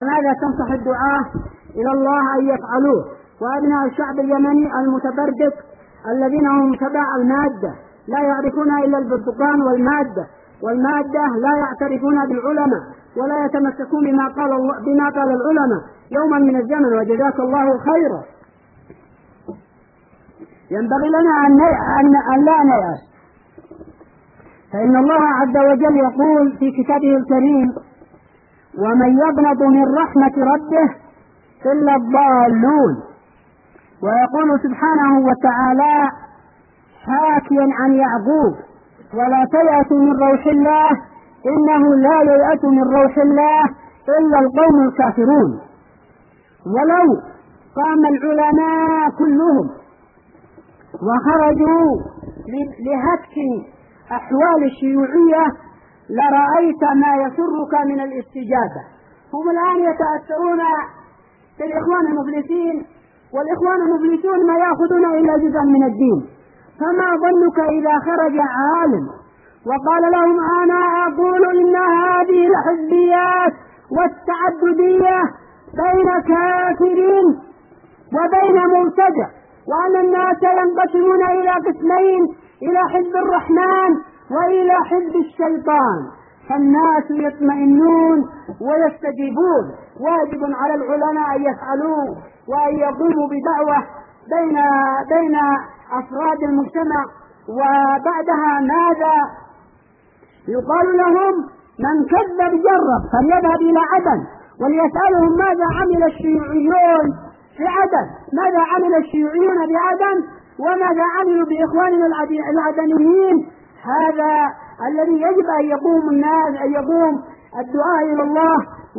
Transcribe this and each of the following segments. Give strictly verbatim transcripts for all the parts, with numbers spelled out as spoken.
ماذا تنصح الدعاة إلى الله أن يفعلوه وأبناء الشعب اليمني المتبرجك الذين هم تبع المادة لا يعرفون إلا البرتقال والمادة والمادة لا يعترفون بالعلماء ولا يتمسكون بما قال الله بما قال العلماء يوما من الزمن، وجزاك الله خيرا. ينبغي لنا أن, أن, أن لا نيأس، فإن الله عز وجل يقول في كتابه الكريم: ومن يقنط من رحمة ربه إلا الضالون. ويقول سبحانه وتعالى حاكيا عن يعقوب: ولا تيأسوا من روح الله إنه لا ييأس من روح الله إلا القوم الكافرون. ولو قام العلماء كلهم وخرجوا لهتك أحوال الشيوعية لرأيت ما يسرك من الاستجابة. هم الآن يتأثرون بالإخوان المفلسين، والإخوان المفلسون ما يأخذون إلا جزءا من الدين. فما ظنك إذا خرج عالم وقال لهم: أنا أقول إن هذه الحزبيات والتعددية بين كافرين وبين مبتدع، وأن الناس ينقسمون إلى قسمين: إلى حزب الرحمن وإلى حزب الشيطان، فالناس يطمئنون ويستجيبون. واجب على العلماء أن يفعلوا وأن يقوموا بدعوة بين بين أفراد المجتمع. وبعدها ماذا يقال لهم؟ من كذب جرب، فليذهب إلى عدن وليسألهم ماذا عمل الشيوعيون في عدن، ماذا عمل الشيوعيون بعدن وماذا عملوا بإخواننا العدنيين. هذا الذي يجب أن يقوم الناس أن يقوم الدعاء إلى الله.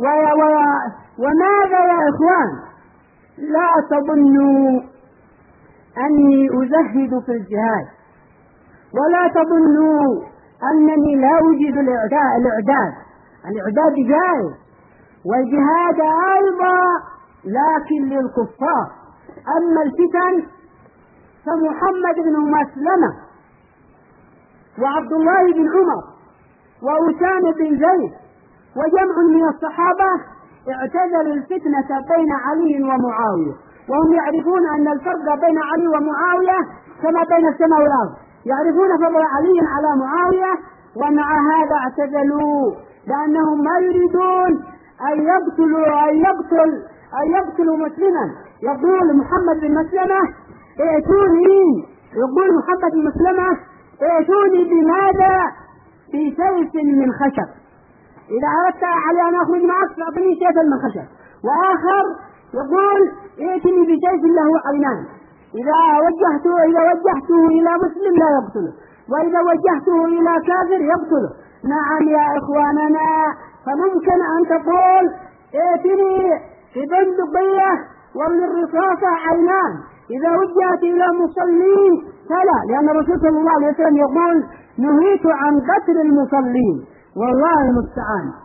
وماذا يا إخوان؟ لا تظنوا أني أزهد في الجهاد، ولا تظنوا أنني لا أوجد الإعداد. الإعداد الإعداد جائز، والجهاد أيضا لكن للكفار. أما الفتن فمحمد بن مسلمة وعبد الله بن عمر وأسامة بن زيد وجمع من الصحابة اعتزلوا الفتنة بين علي ومعاوية، وهم يعرفون أن الفرق بين علي ومعاوية كما بين السماء والأرض، يعرفون فضل علي على معاوية، ومع هذا اعتزلوا لأنهم ما يريدون أن يقتلوا أن يقتل أن يقتلوا مسلما. يقول محمد بن مسلمة: ائتوني يقول محمد بن مسلمة ائتوني بماذا؟ بسيف من خشب. إذا أردت علي أن أخرج معك فأعطني سيفا من خشب. وآخر يقول: ائتني بسيف له عينان، إذا وجهته إذا وجهته إلى مسلم لا يقتله، وإذا وجهته إلى كافر يقتله. نعم يا إخواننا، فممكن أن تقول: ائتني ببندقية ومن الرصاصة عينان، إذا وجهت إلى مصلين فلا، لأن الرسول صلى الله عليه وسلم يقول: نهيت عن قتل المصلين. والله المستعان.